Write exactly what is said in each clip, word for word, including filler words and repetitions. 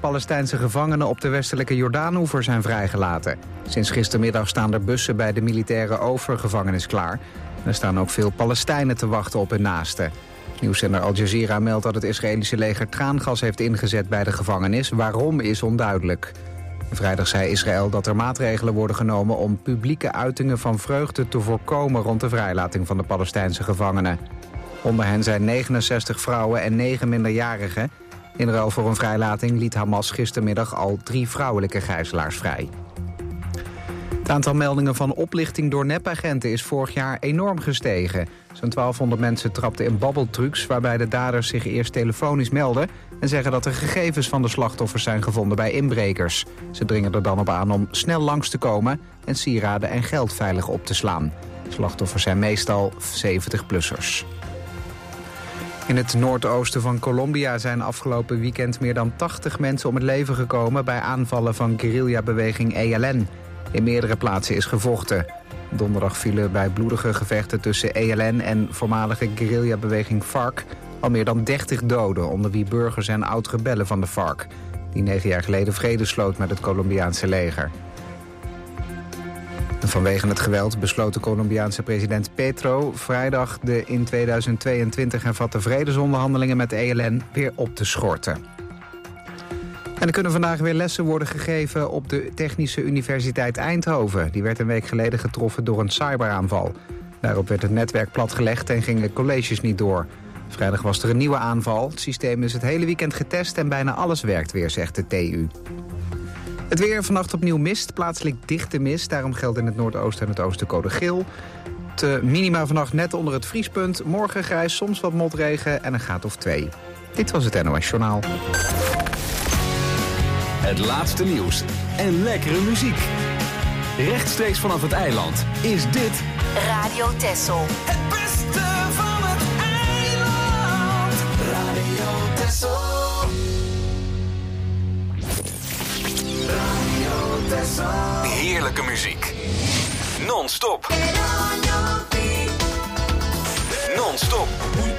Palestijnse gevangenen op de westelijke Jordaanoever zijn vrijgelaten. Sinds gistermiddag staan er bussen bij de militaire overgevangenis klaar. Er staan ook veel Palestijnen te wachten op hun naasten. Nieuwszender Al Jazeera meldt dat het Israëlische leger traangas heeft ingezet bij de gevangenis. Waarom is onduidelijk. Vrijdag zei Israël dat er maatregelen worden genomen om publieke uitingen van vreugde te voorkomen rond de vrijlating van de Palestijnse gevangenen. Onder hen zijn negenenzestig vrouwen en negen minderjarigen. In ruil voor een vrijlating liet Hamas gistermiddag al drie vrouwelijke gijzelaars vrij. Het aantal meldingen van oplichting door nepagenten is vorig jaar enorm gestegen. Zo'n twaalfhonderd mensen trapten in babbeltrucs waarbij de daders zich eerst telefonisch melden en zeggen dat er gegevens van de slachtoffers zijn gevonden bij inbrekers. Ze dringen er dan op aan om snel langs te komen en sieraden en geld veilig op te slaan. Slachtoffers zijn meestal zeventig-plussers. In het noordoosten van Colombia zijn afgelopen weekend meer dan tachtig mensen om het leven gekomen bij aanvallen van guerrillabeweging E L N. In meerdere plaatsen is gevochten. Donderdag vielen bij bloedige gevechten tussen E L N en voormalige guerrillabeweging FARC al meer dan dertig doden, onder wie burgers en oud-rebellen van de FARC, die negen jaar geleden vrede sloot met het Colombiaanse leger. En vanwege het geweld besloot de Colombiaanse president Petro vrijdag de in tweeduizend tweeëntwintig hervatte vredesonderhandelingen met E L N weer op te schorten. En er kunnen vandaag weer lessen worden gegeven op de Technische Universiteit Eindhoven. Die werd een week geleden getroffen door een cyberaanval. Daarop werd het netwerk platgelegd en gingen colleges niet door. Vrijdag was er een nieuwe aanval. Het systeem is het hele weekend getest en bijna alles werkt weer, zegt de T U. Het weer, vannacht opnieuw mist, plaatselijk dichte mist. Daarom geldt in het noordoosten en het oosten code geel. Het minima vannacht net onder het vriespunt. Morgen grijs, soms wat motregen en een graad of twee. Dit was het N O S Journaal. Het laatste nieuws en lekkere muziek. Rechtstreeks vanaf het eiland is dit Radio Texel. Het beste van het eiland. Radio Texel. Radio Texel. heerlijke muziek. Non-stop. Non-stop.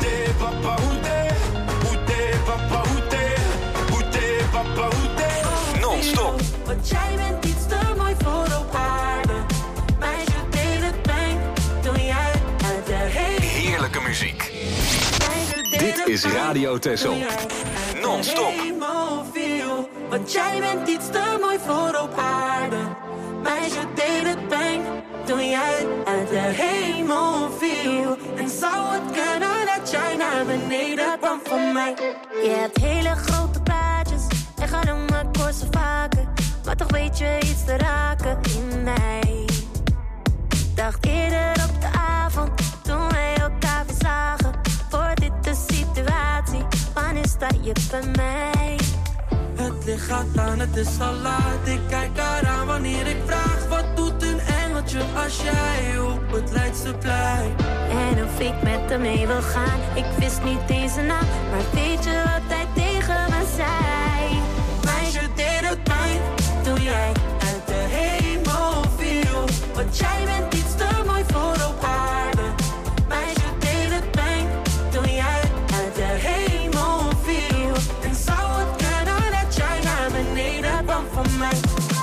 Non-stop. Want jij bent iets te mooi voor op aarde. Meisje, deed het pijn toen jij uit de heen. Heerlijke muziek. Dit is Radio Texel. Non-stop. Want jij bent iets te mooi voor op aarde. Meisje, deed het pijn toen jij uit de hemel viel. En zou het kunnen dat jij naar beneden kwam van mij? Je hebt hele grote plaatjes en gaat om mijn korsen vaker. Maar toch weet je iets te raken in mij. Dacht eerder op de avond toen wij elkaar weer zagen. Voor dit de situatie, wanneer sta je bij mij? Het licht gaat aan, het is al laat. Ik kijk eraan wanneer ik vraag. Wat doet een engeltje als jij op het Leidseplein? En of ik met hem mee wil gaan. Ik wist niet deze naam, maar weet je wat hij tegen me zei? Meisje, deed het pijn toen jij uit de hemel viel. Want jij bent iets te mooi voor op aarde. Meisje, deed het pijn toen jij uit de hemel viel. En zou het kunnen dat jij naar beneden kwam van mij?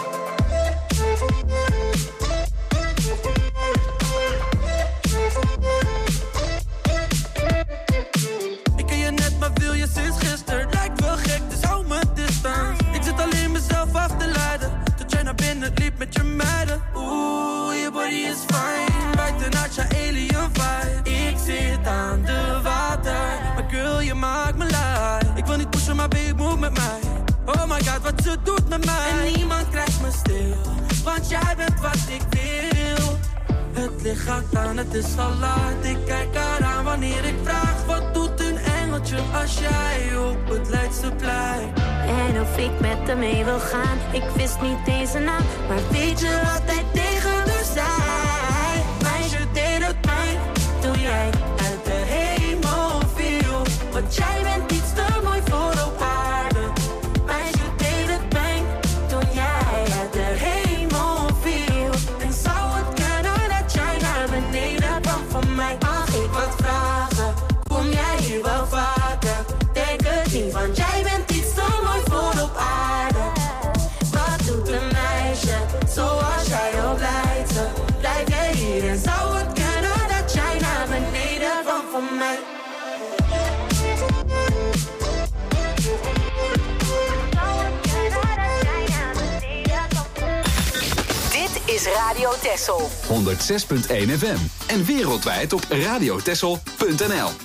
Ik ken je net, maar wil je sinds gisteren. Lijkt wel gek, dus hou me distance. Ik zit alleen mezelf af te leiden. Tot jij naar binnen liep met je meiden. Oeh, je body is fine. Buiten uit je alien vibe. Ik zit aan de water. Maar girl, je maakt me lui. Ik wil niet pushen, maar babe, move met mij. Oh my god, wat ze doet met mij. En niemand krijgt me stil. Want jij bent wat ik wil. Het licht gaat aan, het is al laat. Ik kijk eraan wanneer ik vraag. Wat doet een engeltje als jij op het Leidseplein? En of ik met hem mee wil gaan. Ik wist niet deze naam, maar weet je wat hij tegen me zei? Meisje, deed het pijn toen jij uit de hemel viel. Want jij bent iets te mooi voor op aarde. Meisje, deed het pijn toen jij uit de hemel viel. En zou het kunnen dat jij naar beneden kwam van mij? Mag ik wat vragen? Kom jij hier wel vaker? Denk het niet, want jij bent iets te mooi voor op aarde. is Radio Texel. honderdzes punt één F M. En wereldwijd op radiotexel punt n l.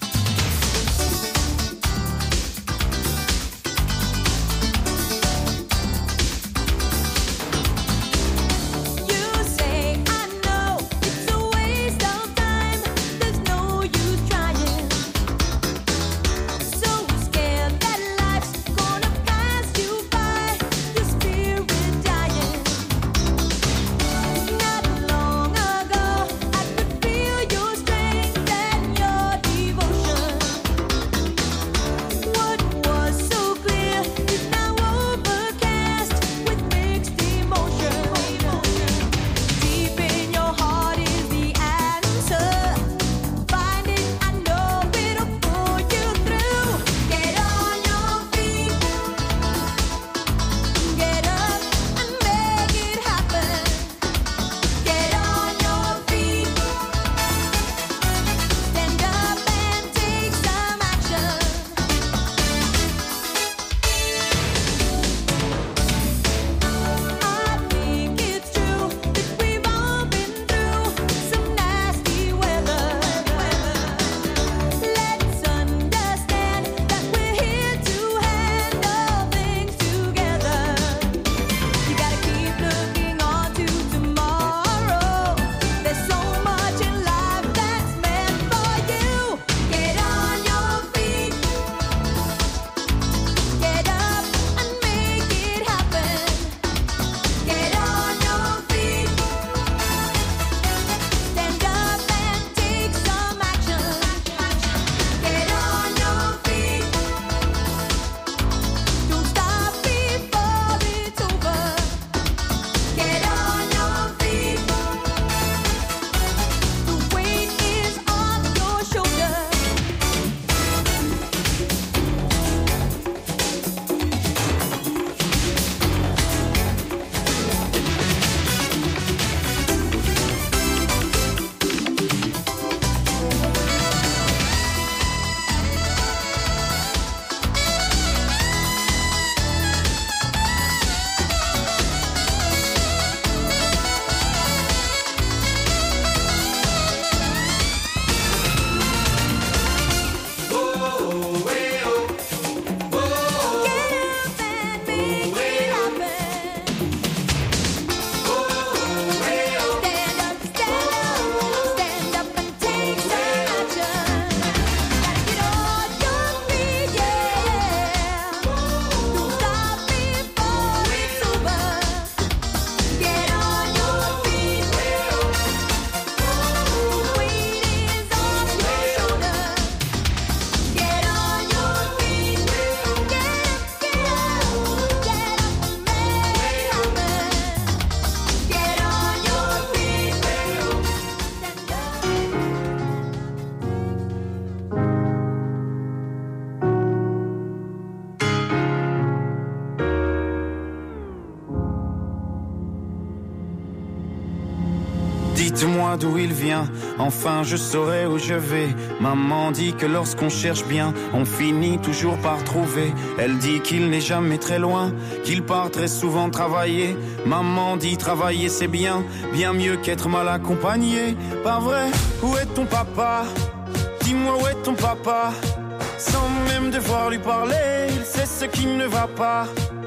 Dites-moi d'où il vient, enfin je saurai où je vais. Maman dit que lorsqu'on cherche bien, on finit toujours par trouver. Elle dit qu'il n'est jamais très loin, qu'il part très souvent travailler. Maman dit travailler c'est bien, bien mieux qu'être mal accompagné. Pas vrai, où est ton papa? Dis-moi où est ton papa? Sans même devoir lui parler, il sait ce qui ne va pas.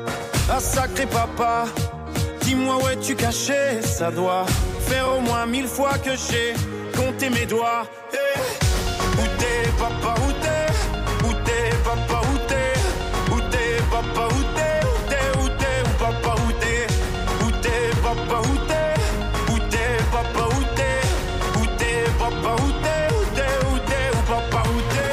Ah sacré papa, dis-moi où es-tu caché? Ça doit faire au moins mille fois que j'ai compté mes doigts. Hey. Où t'es papa, où t'es? Où t'es papa, où t'es? Où t'es papa, où t'es? Où t'es, où t'es, où papa, où t'es? Où t'es papa, où t'es? Où t'es papa, où t'es? Où t'es papa, où t'es? Où t'es, où t'es, où papa, où t'es?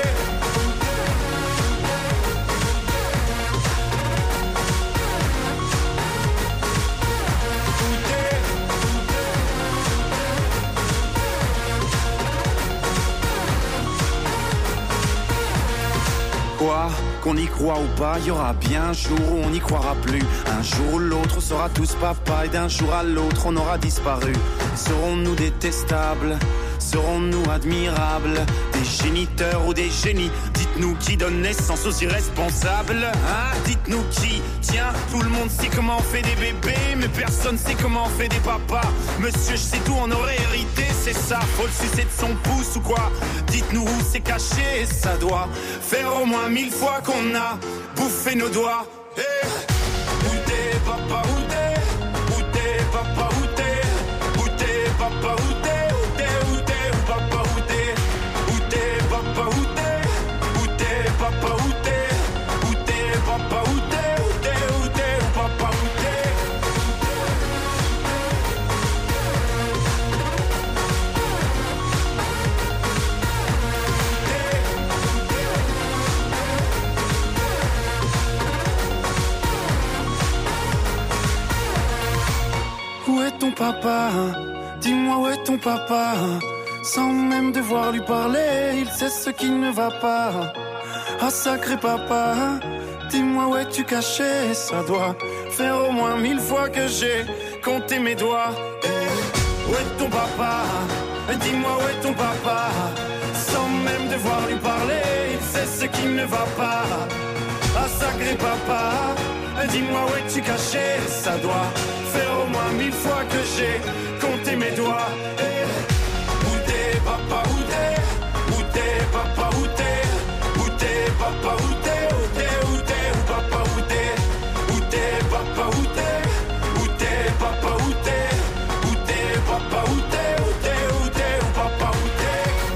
Quoi, qu'on y croit ou pas, il y aura bien un jour où on n'y croira plus. Un jour ou l'autre, on sera tous papa et d'un jour à l'autre, on aura disparu. Serons-nous détestables? Serons-nous admirables? Des géniteurs ou des génies? Dites-nous qui donne naissance aux irresponsables, hein? Dites-nous qui tient Tout le monde sait comment on fait des bébés, mais personne sait comment on fait des papas. Monsieur, je sais tout, on aurait hérité, c'est ça. Faut le sucer de son pouce ou quoi? Dites-nous où c'est caché, ça doit faire au moins mille fois qu'on a bouffé nos doigts. Hey. Où t'es, papa, où t'es? Où t'es, papa, où t'es? Où t'es, papa, où t'es? Où t'es, où t'es, où papa, où t'es? Où t'es, papa, où t'es? Où t'es, papa, où t'es? Où t'es, papa, où t'es? Où t'es, où t'es, où papa, où t'es? Où est ton papa? Dis-moi où est ton papa? Sans même devoir lui parler, il sait ce qui ne va pas. Ah sacré papa, dis-moi où es-tu caché? Ça doit faire au moins mille fois que j'ai compté mes doigts. Hey, où est ton papa? Dis-moi où est ton papa? Sans même devoir lui parler, il sait ce qui ne va pas. Ah sacré papa, dis-moi où es-tu caché? Ça doit faire au moins mille fois que j'ai compté mes doigts. Hey, où t'es papa, où t'es? Où t'es papa, où t'es? Où t'es papa, où t'es? Où t'es, où t'es, où papa, où t'es? Où t'es papa, où t'es? Où t'es papa, où t'es? Où t'es papa, où t'es? Où t'es, où t'es, où papa, où t'es?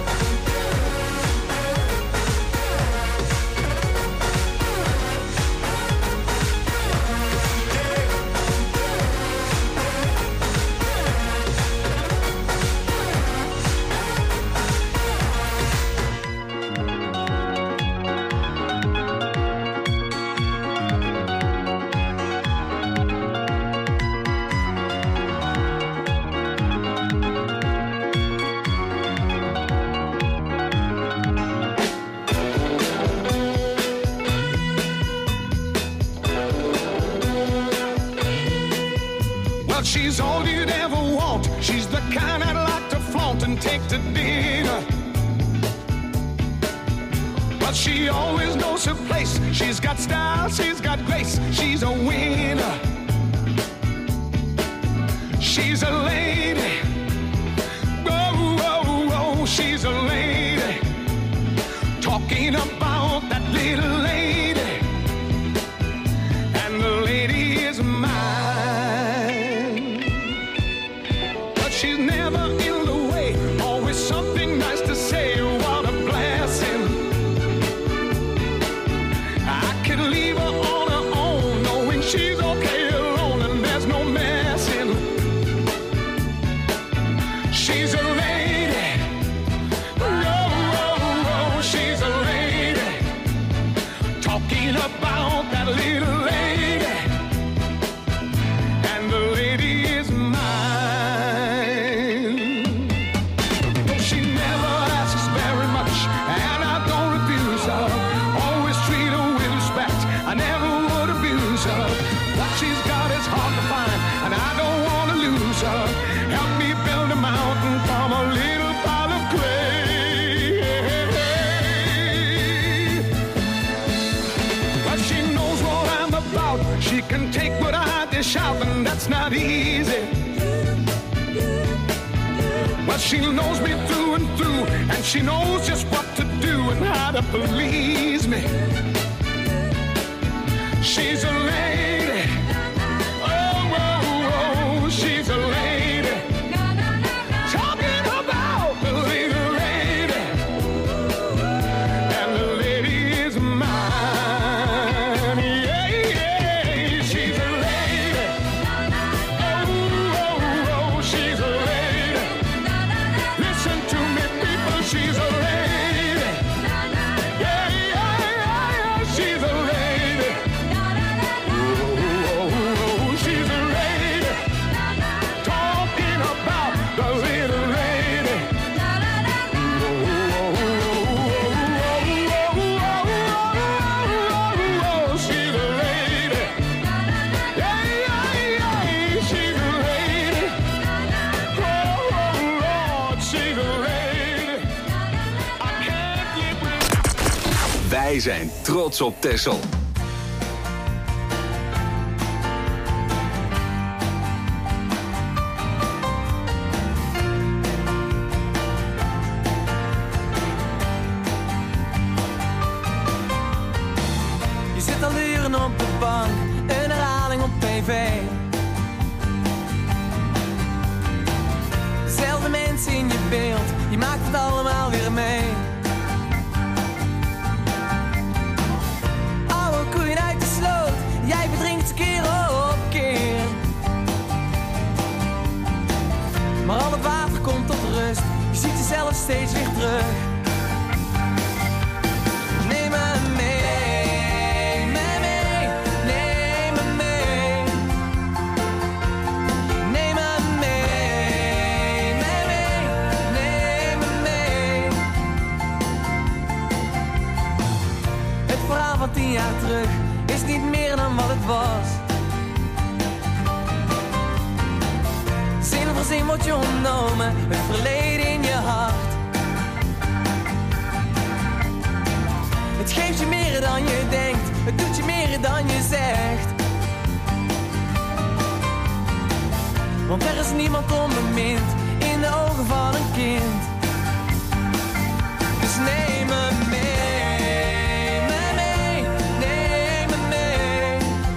She's all you'd ever want. She's the kind I'd like to flaunt and take to dinner. But she always knows her place. She's got style, she's got grace. She's a winner. She's a lady. Whoa, whoa, whoa, she's a lady. Talking about that little lady. And the lady is mine. She's never in the way, always something nice to say. What a blessing. I could leave her on her own, knowing she's okay alone and there's no messing. She's a lady. Oh, oh, oh, she's a lady. Talking about that little lady. And the lady is mine. Help me build a mountain from a little pile of clay. But she knows what I'm about. She can take what I dish out, and that's not easy. But she knows me through and through, and she knows just what to do and how to please me. She's a lady. Oh, oh, oh, she's a lady. Talking about the little lady. And the lady is mine. Yeah, yeah, she's a lady. Oh, oh, oh, she's a lady. Listen to me, people, she's a lady. Yeah, yeah, yeah, yeah, she's a lady. Oh, oh, oh, she's a lady. Talking about the little lady. Oh, oh, oh, oh, oh, she's a lady. Yeah, yeah, yeah, she's a lady. Oh, Lord, she's a lady. I can't live with. Wij zijn trots op Texel. tv. Dezelfde mensen in je beeld, je maakt het allemaal weer mee. Oude koeien uit de sloot, jij verdrinkt keer op keer. Maar al het water komt tot rust, je ziet jezelf steeds weer terug. Neem me mee, me mee, neem me mee. Neem me mee, me mee, neem me mee. Het verhaal van tien jaar terug is niet meer dan wat het was. Zin voor zin wordt je ontnomen, het verleden in je hart. Het geeft je meer dan je denkt, het doet je meer dan je zegt. Want er is niemand onbemind in de ogen van een kind. Dus neem me mee, me mee, neem me mee.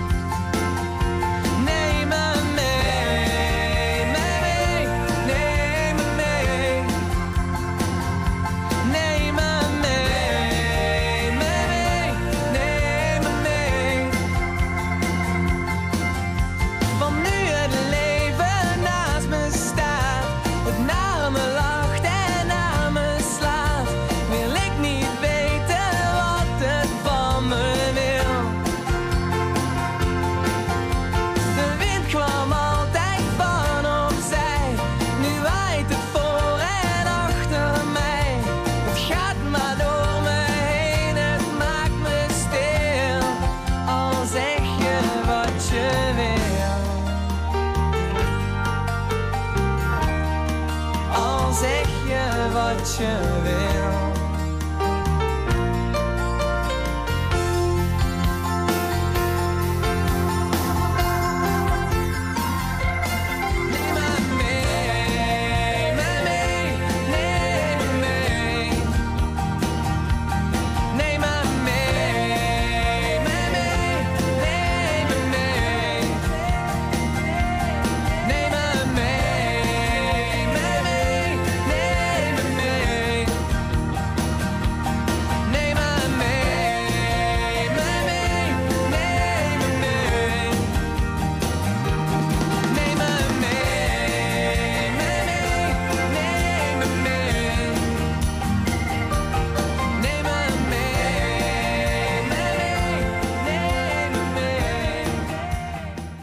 Neem me mee, me mee, neem me mee. Neem me mee, me mee, neem me mee. Want nu het leven naast me staat, het naar me lacht en naar me slaat, wil ik niet weten wat het van me wil. De wind kwam altijd van opzij, nu waait het voor en achter mij. Het gaat maar door me heen, het maakt me stil. Al zeg je wat je wil. Al zeg je wat je wil. Neem me mee, me mee, neem me mee. Neem me mee, me mee, neem me mee. Neem me mee, me mee, neem me mee. Neem me mee, me mee, neem me mee. Neem me mee, me mee, neem me mee. Neem me mee, me mee, neem me mee.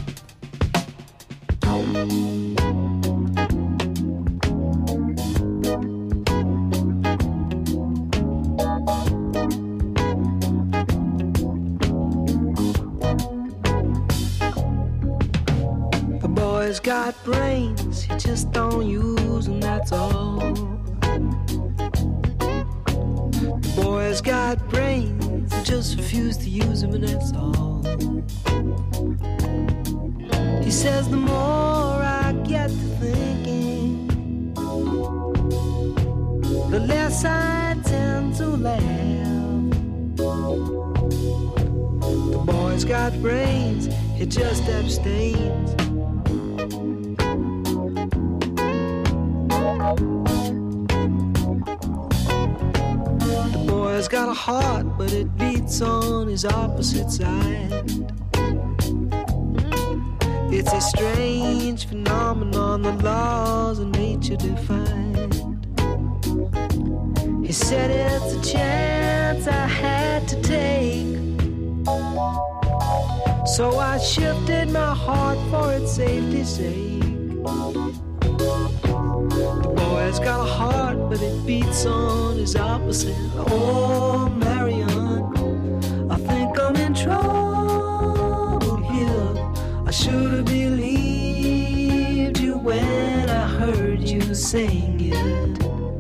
The boy's got brains, he just don't use them, that's all. The boy's got brains, he just refuse to use them, and that's all. He says the more I get to thinking, the less I tend to laugh. The boy's got brains, he just abstains. The boy's got a heart, but it beats on his opposite side. It's a strange phenomenon, the laws of nature defined. He said it's a chance I had to take, so I shifted my heart for its safety's sake. The boy's got a heart, but it beats on his opposite. Oh, Marion, I think I'm in trouble here. I should have believed you when I heard you sing it.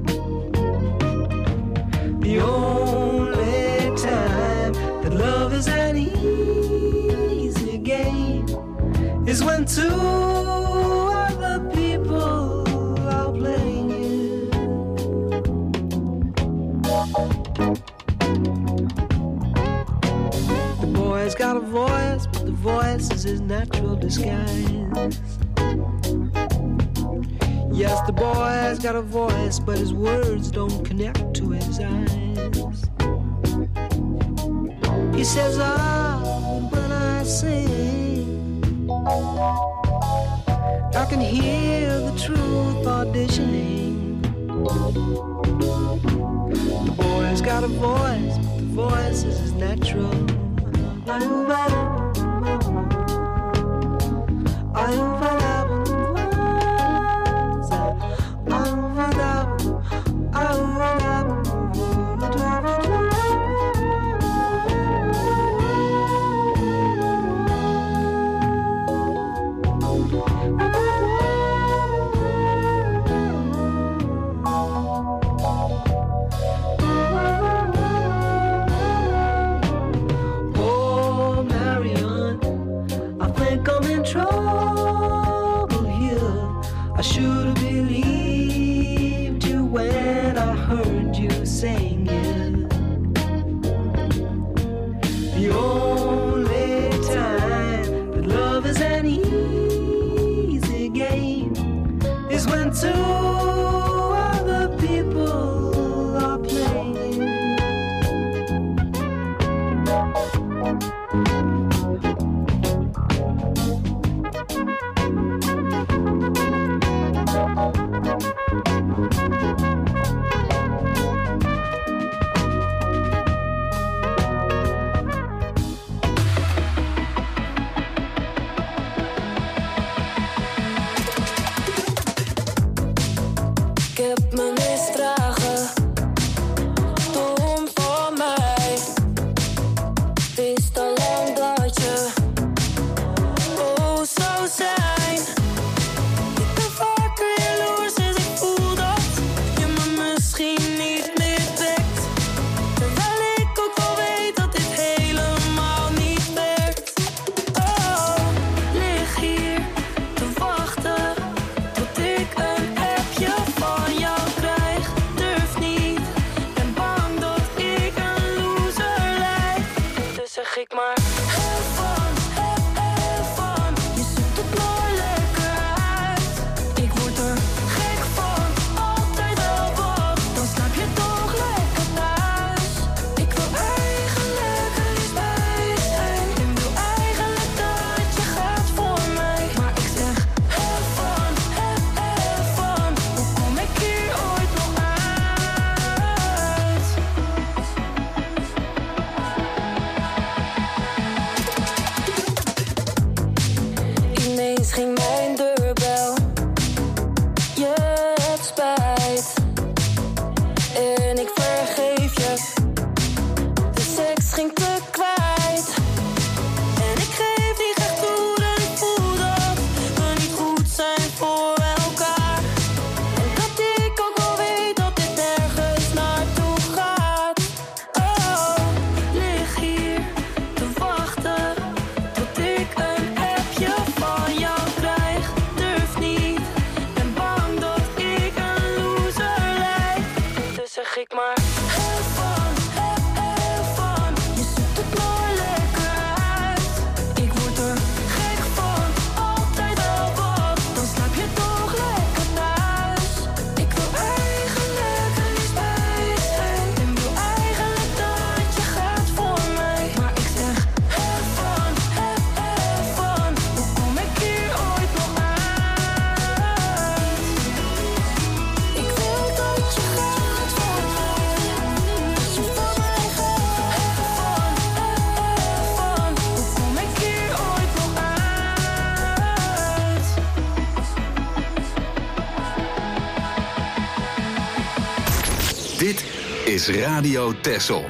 The only time that love is an easy game is when two other people are playing it. The boy's got a voice, but the voice voice is his natural disguise. Yes, the boy has got a voice, but his words don't connect to his eyes. He says, ah, when I sing, I can hear the truth auditioning. The boy has got a voice, but the voice is his natural. Dit is Radio Texel.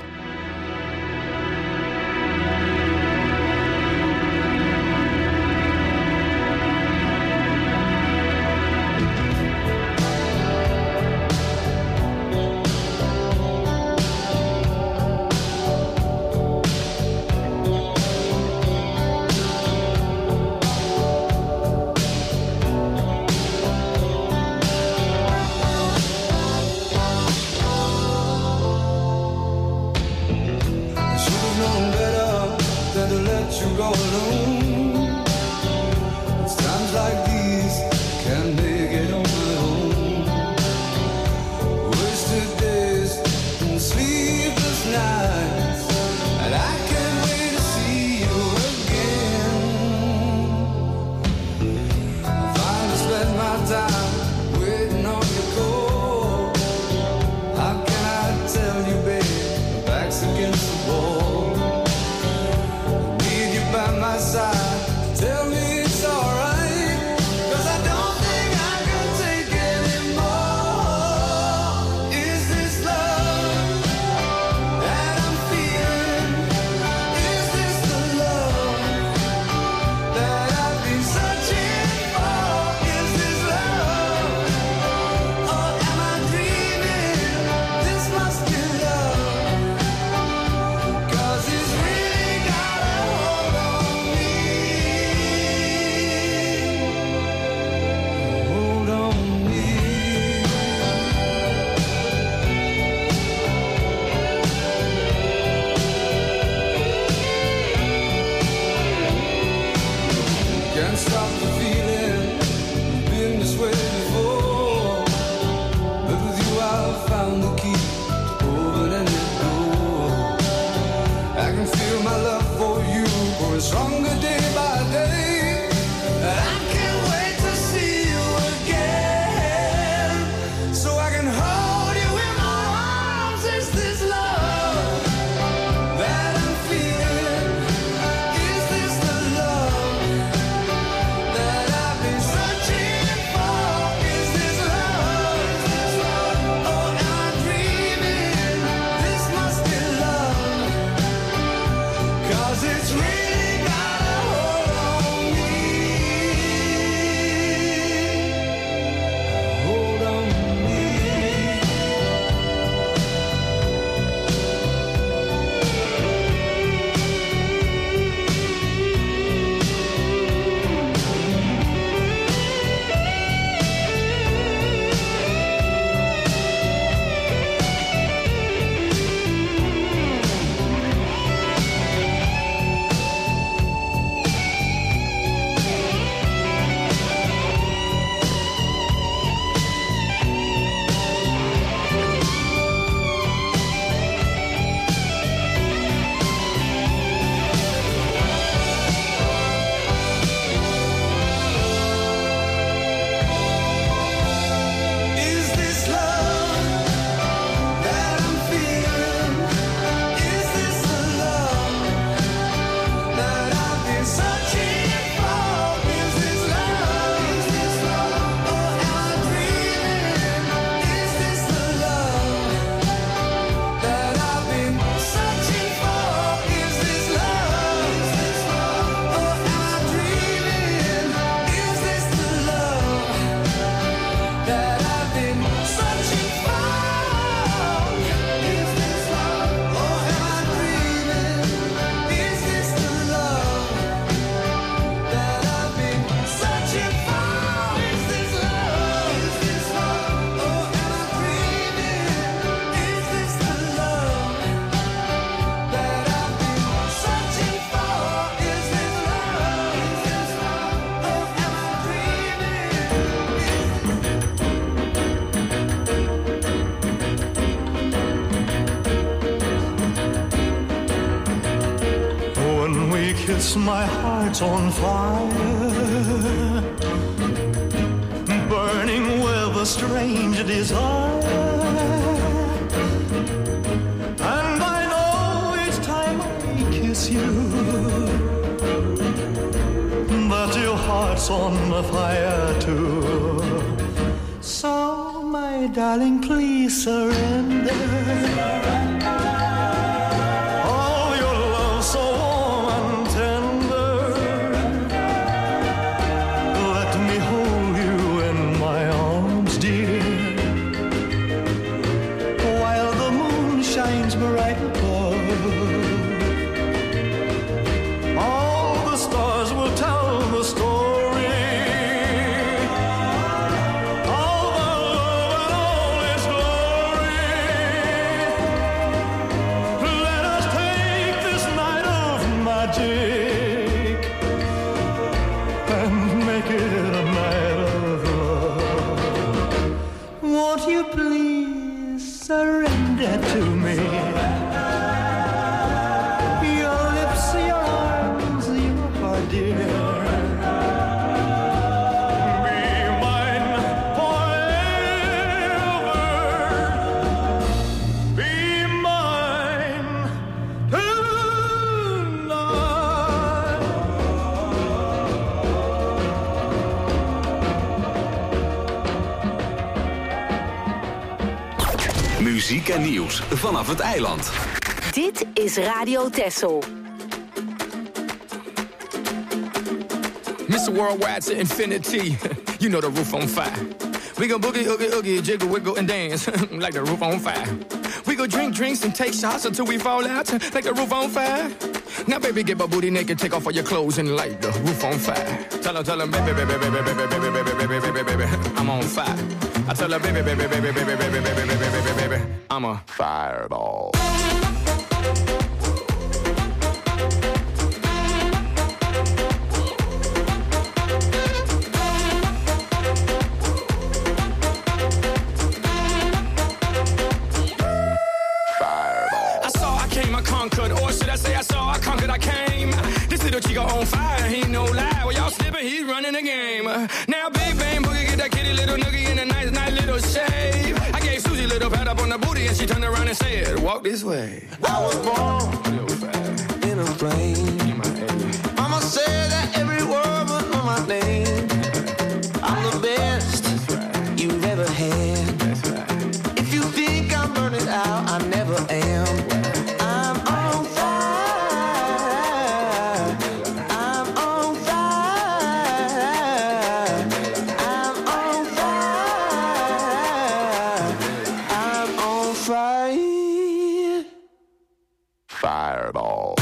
Can't stop the feeling, been this way before. But with you I've found the key to open any door. I can feel my love for you growing stronger day by day. And I can't wait to see you again, so I can hold you in my arms. Is this love that I'm feeling? Is this the love that I've been searching for? Is this love? Or am I dreaming? This must be love, 'cause it's really got a hold on me. Hold on me. Is this love that I'm feeling? Is this the love that I've been searching for? Is this love? Is this love? Or am I dreaming? Is this the love that I've been searching for? Is this love? Is this love? Or am I dreaming? Is this the love that I've been searching for? Is this love? Or am I dreaming? Is this the love that I've been searching for? Is this love? Is this love? Or am I dreaming? Is this the love that I've been searching for? Is this love? Is this love? Or am I When we kiss, my heart's on fire, burning with a strange desire. And I know each time I kiss you that your heart's on fire too. So, my darling, please surrender. All your love so warm and tender. Let me hold you in my arms, dear, while the moon shines bright above. All the stars will tell the story. All the love and all its glory. Let us take this night of magic and make it a night of love. Won't you please surrender to me? Your lips, your arms, your heart, dear. Be mine forever. Be mine tonight. Muziek en nieuws vanaf het eiland. Dit is Radio Texel. Mister Worldwide to infinity. You know the roof on fire. We gon' boogie, oogie, oogie, jiggle, wiggle, and dance like the roof on fire. We go drink drinks and take shots until we fall out like the roof on fire. Now, baby, get my booty naked, take off all your clothes and light the roof on fire. Tell her, tell her, baby, baby, baby, baby, baby, baby, baby, baby, baby, baby, I'm on fire. I tell her, baby, baby, baby, baby, baby, baby, baby, baby, baby, baby, I'm a fireball. slipper, he's running the game. Uh, now Big Bang Boogie get that kitty little noogie in a nice, nice little shave. I gave Susie a little pat up on the booty and she turned around and said, walk this way. I was born in a plane. Mama said that every word was on my name. I'm the best you've ever had. If you think I'm burning out, I never am. I'm on fire. I'm on fire. I'm on fire. I'm on fire. Fireball.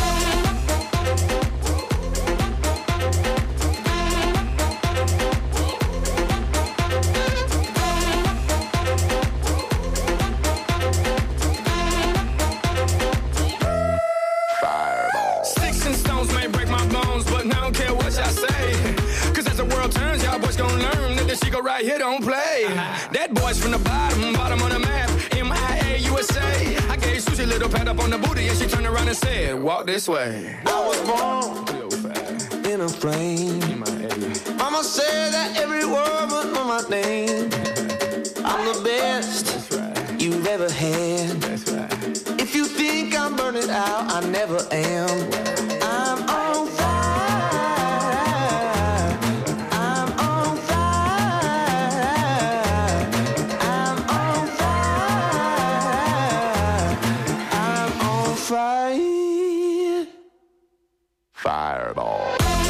Sticks and stones may break my bones, but I don't care what y'all say. Cause as the world turns, y'all boys gon' learn that this shit go right here don't play. That boy's from the bottom, bottom on the map, M I A U S A. I gave Susie a little pat up on the booty and she turned around and said, walk this way. I was born in a plane. Mama said that every word was on my name. I'm the best you've ever had. If you think I'm burning out, I never am. I'm on fire. I'm on fire. I'm on fire. I'm on fire. Fireball.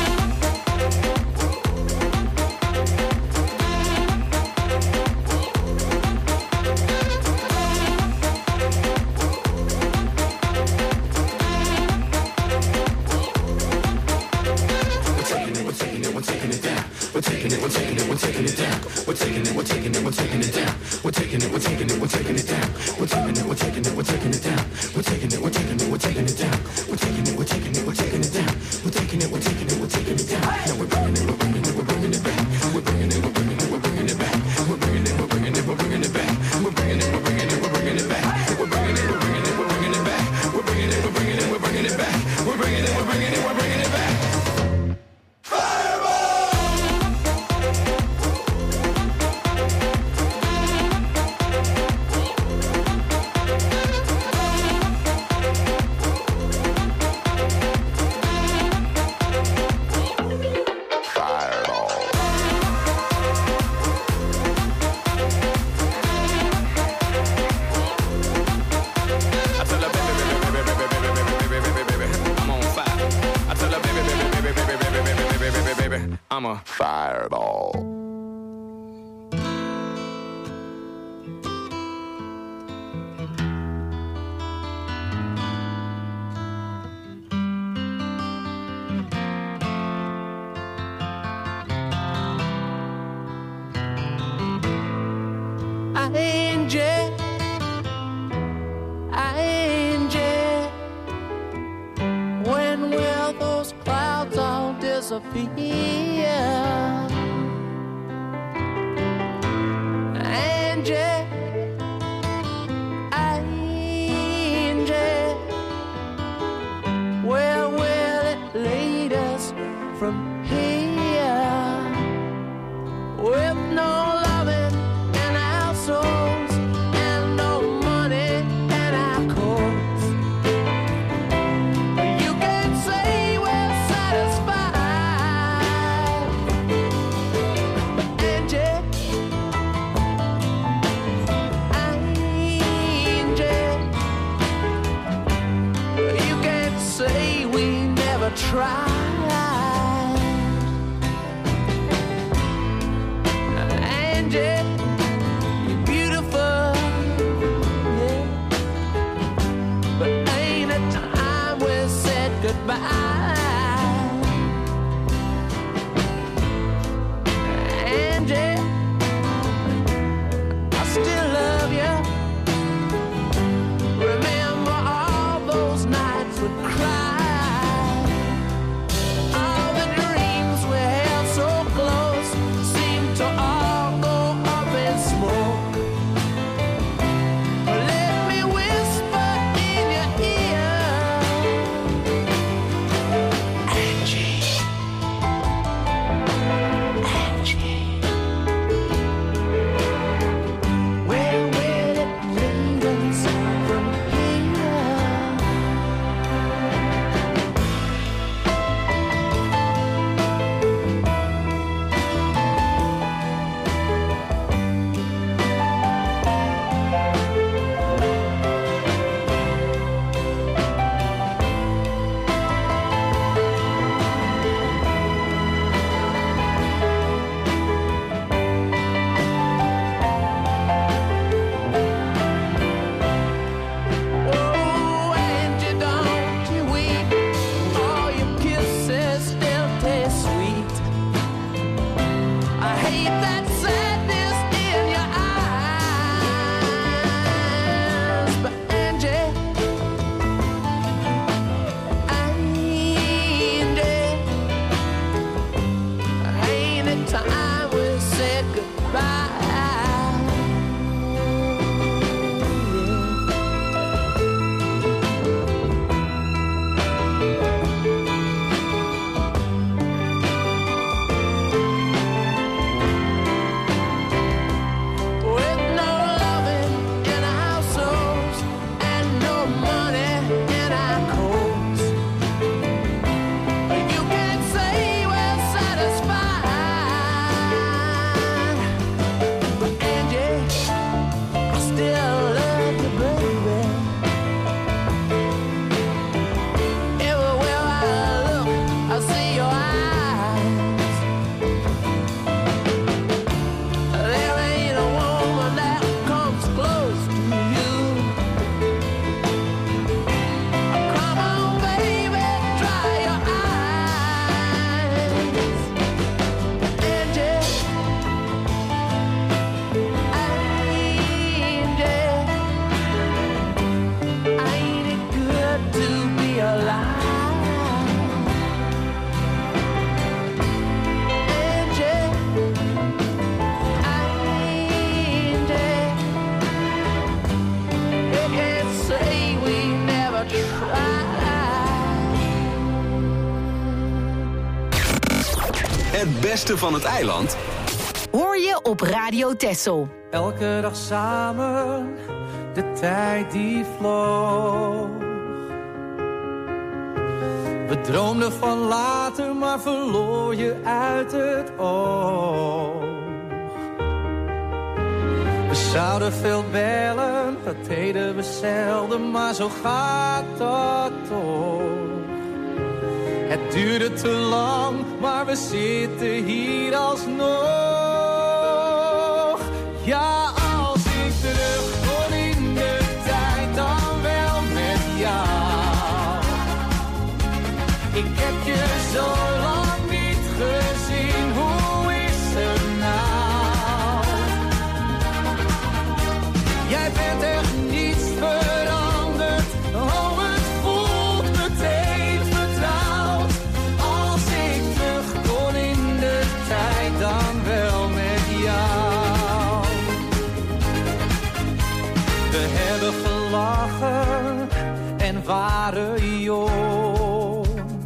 We're taking it, we're taking it down. We're taking it, we're taking it, we're taking it down. We're taking it, we're taking it, we're taking it down. We're taking it, we're taking it, we're taking it down. We're taking it, we're taking it, we're taking it down. We're taking it, we're taking it, we're taking it down. We're taking it, we're taking it, we're taking it down. We're taking it, we're taking it, we're taking it down. Now we're bringing it, we're bringing it, we're bringing it back. We're bringing it, we're bringing it, we're bringing it back. We're bringing it, we're bringing it, we're bringing it back. We're bringing it, we're bringing it, we're bringing it back. We're bringing it, we're bringing it, we're bringing it back. We're bringing it, we're bringing it, we're bringing it back. We're bringing it, we're bringing it, we're bringing it back. I'm a fireball. Angel, angel, when will those clouds all disappear? Angel, angel, where will it lead us from here? With no loving in our souls and no money in our coats, you can't say we're satisfied. Angel, angel, you can't say we never tried. Angel, you're beautiful, yeah, but ain't it time we said goodbye? Angel, I still love you. Remember all those nights we cried. All the dreams we held so close seem to all go up in smoke. Let me whisper in your ear, Angie, Het beste van het eiland hoor je op Radio Texel. Elke dag samen, de tijd die vloog. We droomden van later, maar verloor je uit het oog. We zouden veel bellen, dat deden we zelden, maar zo gaat dat toch. Het duurde te lang, maar we zitten hier alsnog. Ja, als ik terug kon in de tijd, dan wel met jou. Ik heb je zo lang niet gezien, hoe is het nou? Jij bent echt niets veranderd, oh het voelt meteen vertrouwd. Als ik terug kon in de tijd, dan wel met jou. We hebben gelachen en waren jong.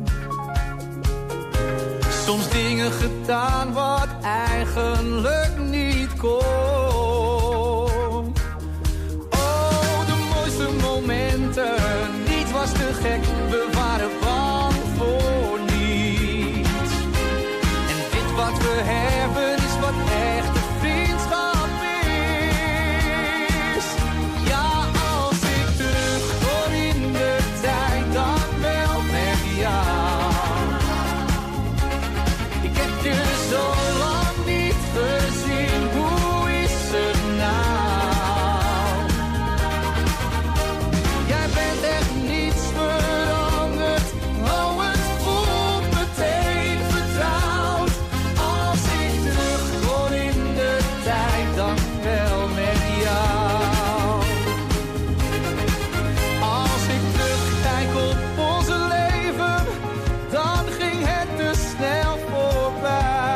Soms dingen gedaan wat eigenlijk niet kon. Oh, de mooiste momenten, niet was te gek, we waren bang voor niets. En dit wat we hebben is wat echte vriendschap is. Ja, als ik terug kon in de tijd, dan wel met jou. Ik heb je zo lang niet gezien, hoe is het nou? Jij bent echt niets veranderd, oh het voelt meteen vertrouwd. Als ik terug kon in de tijd, dan wel met jou. Als ik terugkijk op onze leven, dan ging het te snel voorbij.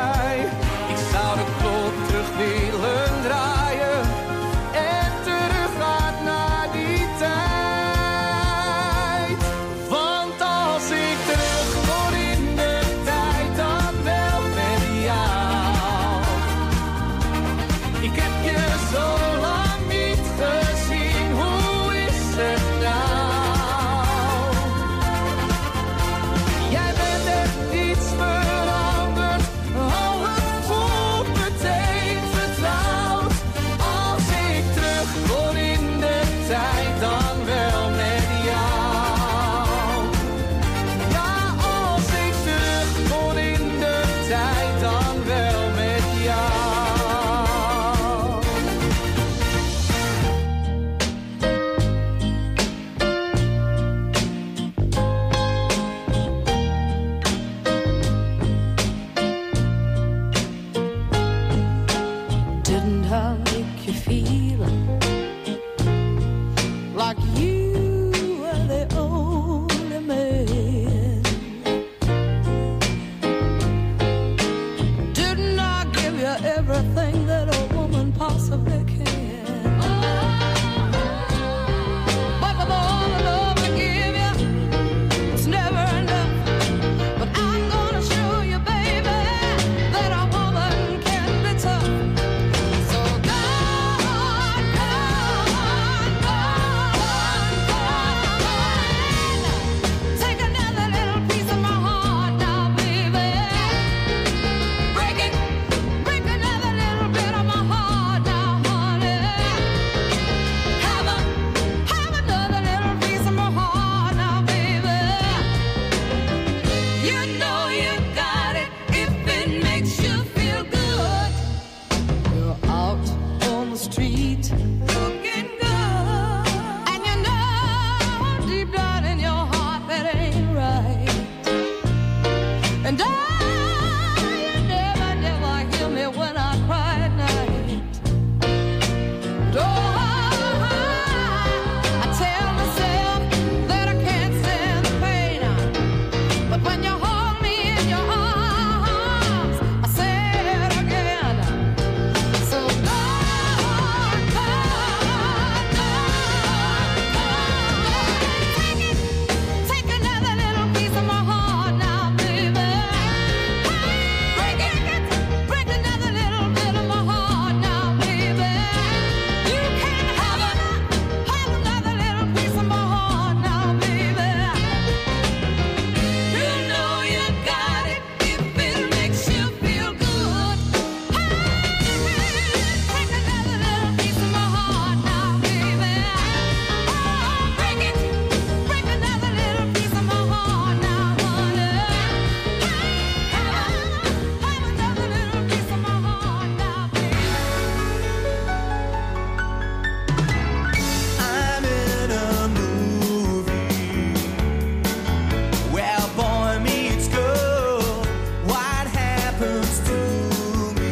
happens to me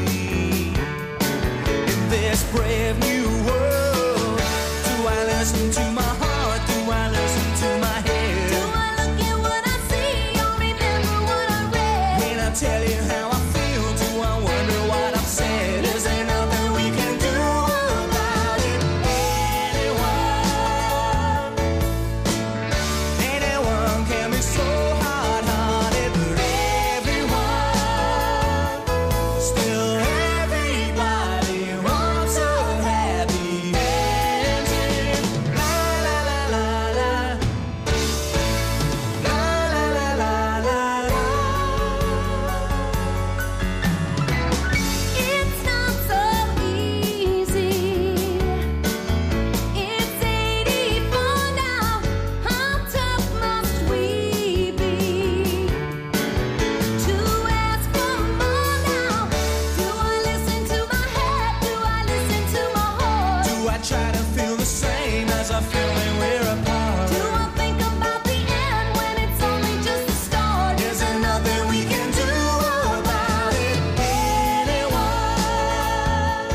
in this brave new world? Do I listen to my heart? Do I listen to my head? Do I look at what I see or remember what I read? When I tell you how I feel, do I wonder what I've said? Is there nothing we can do about it? Anyone, anyone can be so hard-hearted, but everyone, still everybody wants a happy ending. La la la la la, la la la la la. It's not so easy. It's eighty-four now. How tough must we be to ask for more now? Do I listen to my head? Do I listen to my heart? Do I try to feel the same as I feel when we're apart? Do I think about the end when it's only just the start? Is there nothing we can do about it? Anyone,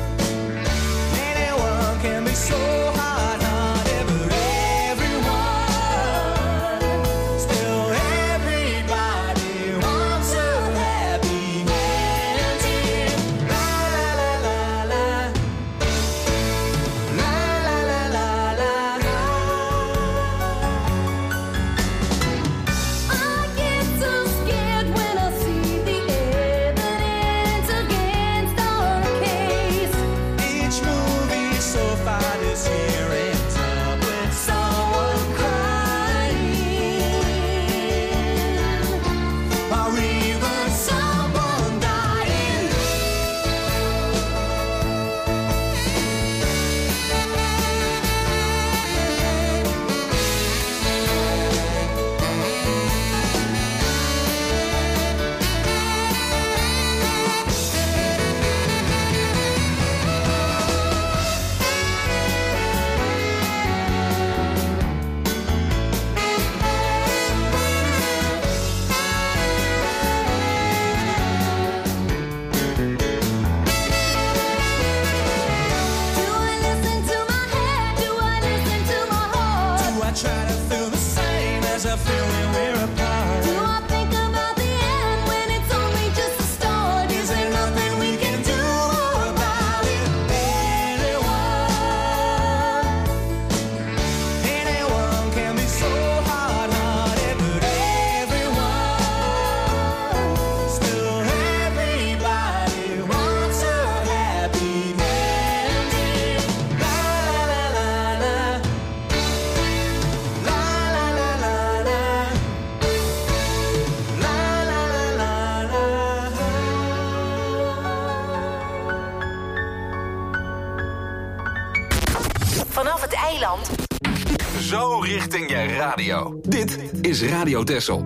anyone can be so hard-hearted, but everyone, still everybody wants a happy ending. La la la la la, la la la la la. I get so scared when I see the evidence against our case. Each movie so far this year ends up with someone crying, or even someone dying. Do I listen to my head? Do I listen to my heart? Do I try to feel the same as I feel when we're apart? Do I think about the end when it's only just the start? Is there nothing we can do about it? Anyone, anyone can be so hard-hearted, but everyone, still everybody wants a happy ending. La la la la, la la la la la, la la la la la. Vanaf het eiland. Zo richting je radio. Dit is Radio Texel.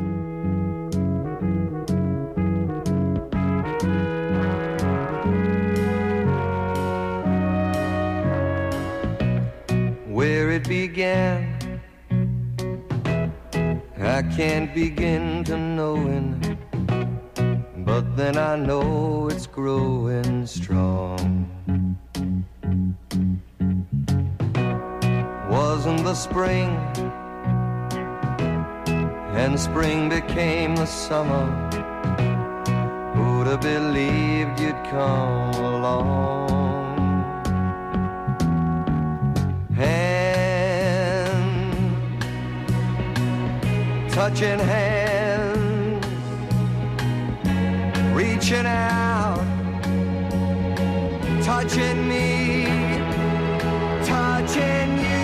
Where it began, I can't begin to knowing, but then I know it's growing strong. Wasn't the spring, and spring became the summer. Who'd have believed you'd come along? Hand, touching hands, reaching out, touching me, touching you.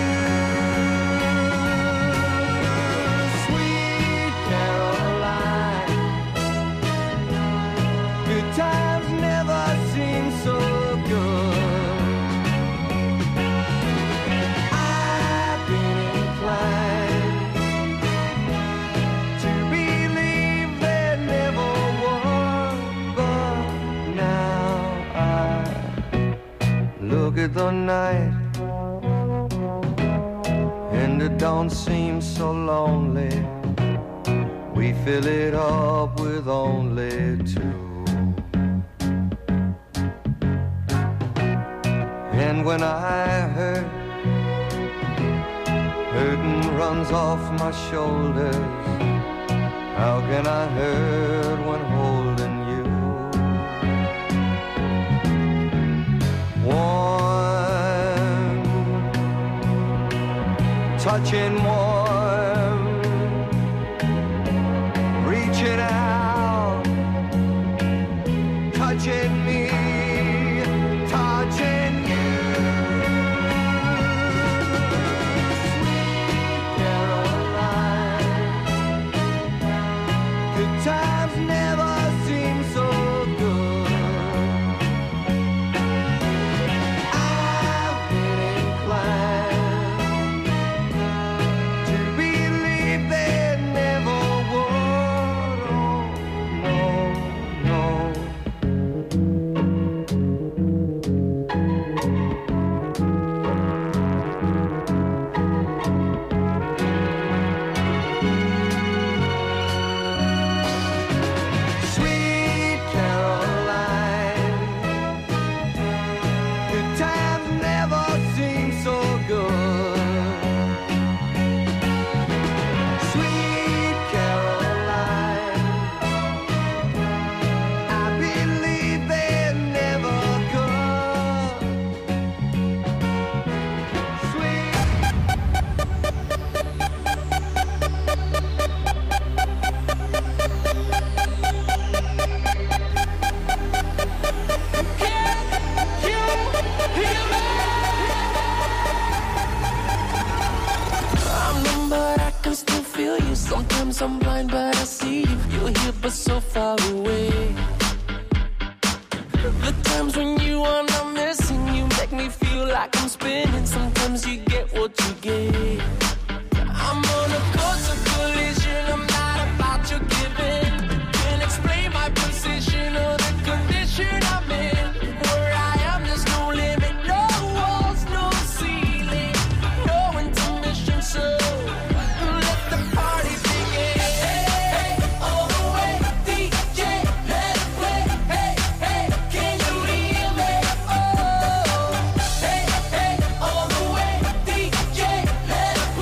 Sweet Caroline, good times never seem so good. I've been inclined to believe there never was, but now I look at the night and it don't seem so lonely. We fill it up with only two. And when I hurt, hurting runs off my shoulders. How can I hurt when holding you? Warm, touching warm, reaching out, touching me, touching you. Times never seem so good. I've been inclined to believe they never would. Oh, no, no. Sometimes I'm blind, but I see you. You're here, but so far away. The times when you are not missing, you make me feel like I'm spinning. Sometimes you get what you get. I'm on a course of collision. I'm not about your giving. Can't explain my position or the condition I'm in. Where I am, there's no limit, no walls, no ceiling, no intermission. So let the party begin. Hey, hey, all the way, D J, let it play. Hey, hey, can you hear me? Oh, hey, hey, all the way, D J, let it play.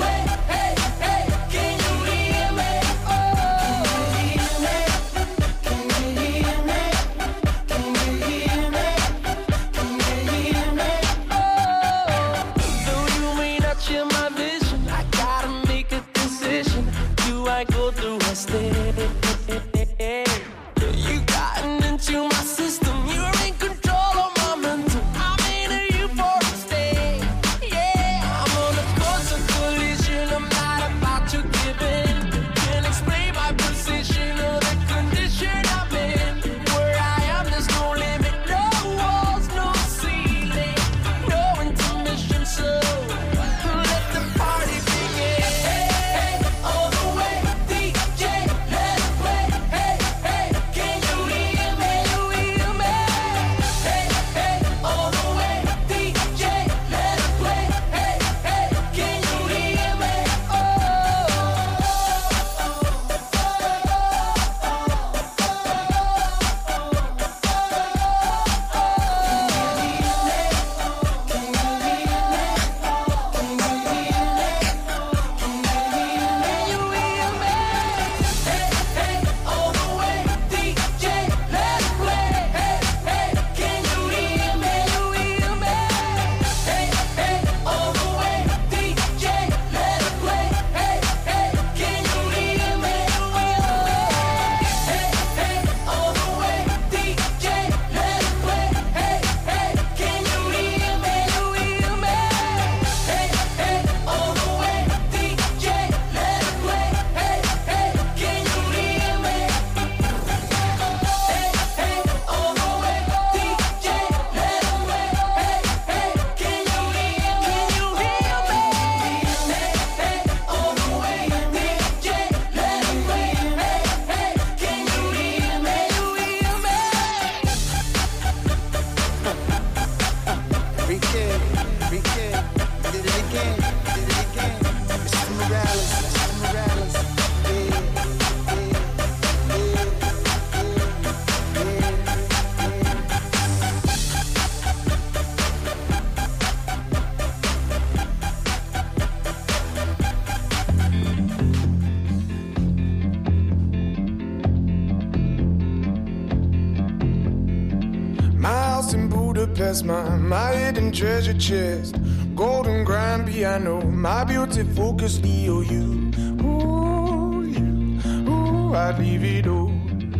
house in Budapest, my, my hidden treasure chest, golden grand piano, my beauty focus E O U. Ooh, you, ooh, I'd leave it all.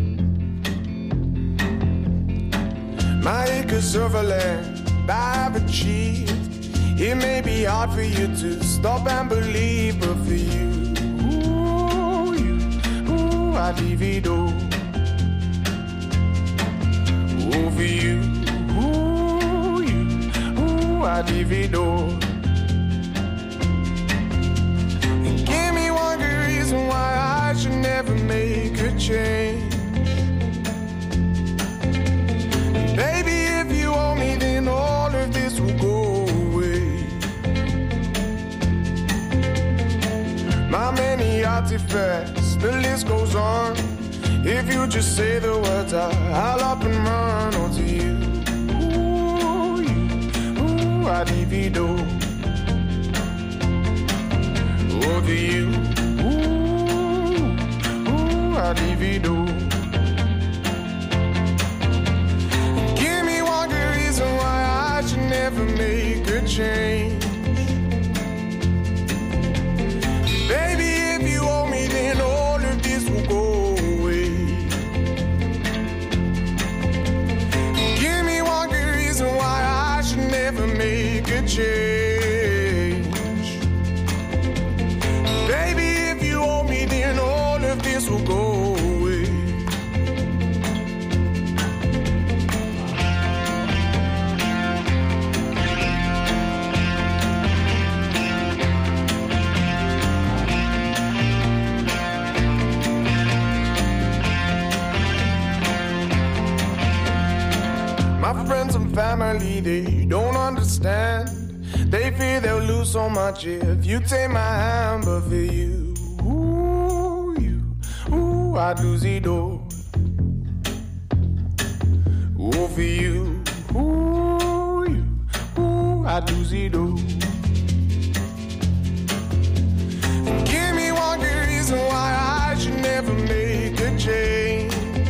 My acres of land I've achieved. It may be hard for you to stop and believe, but for you, ooh, you, ooh, I'd leave it all. Ooh, for you, ooh, you, ooh, I'd leave it all. And give me one good reason why I should never make a change. Baby, if you owe me, then all of this will go away. My many artifacts, the list goes on. If you just say the words, I, I'll up and run onto you. Ooh, you, ooh, I'd divido. Over you, ooh, ooh, I'd divido. Never make a change. Baby, if you owe me, then all of this will go away. Give me one good reason why I should never make a change. Baby, if you owe me, then all of this will go away. My friends and family, they don't understand. They fear they'll lose so much if you take my hand. But for you, ooh, you, ooh, I'd lose it all. Ooh, for you, ooh, you, ooh, I'd lose it all. And give me one good reason why I should never make a change.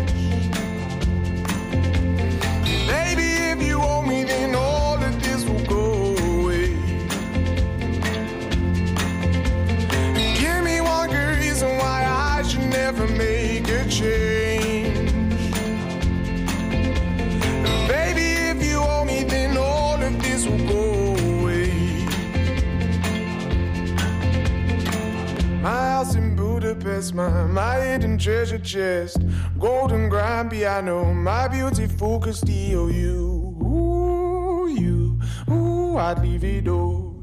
Then all of this will go away. Give me one good reason why I should never make a change. Baby, if you owe me, then all of this will go away. My house in Budapest, my, my hidden treasure chest, golden grand piano, my beauty focused E O U. Ooh, I'd leave it all.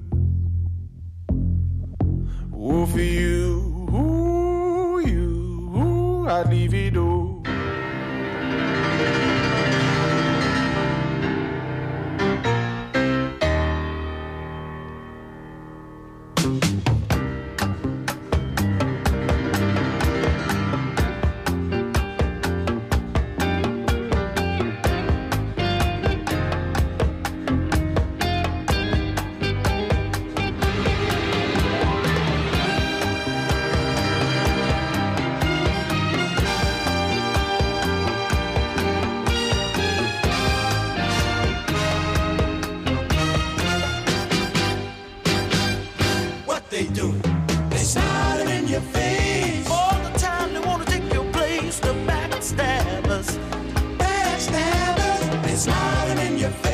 Ooh, for you, ooh, you, ooh, I'd leave it all. Smiling in your face.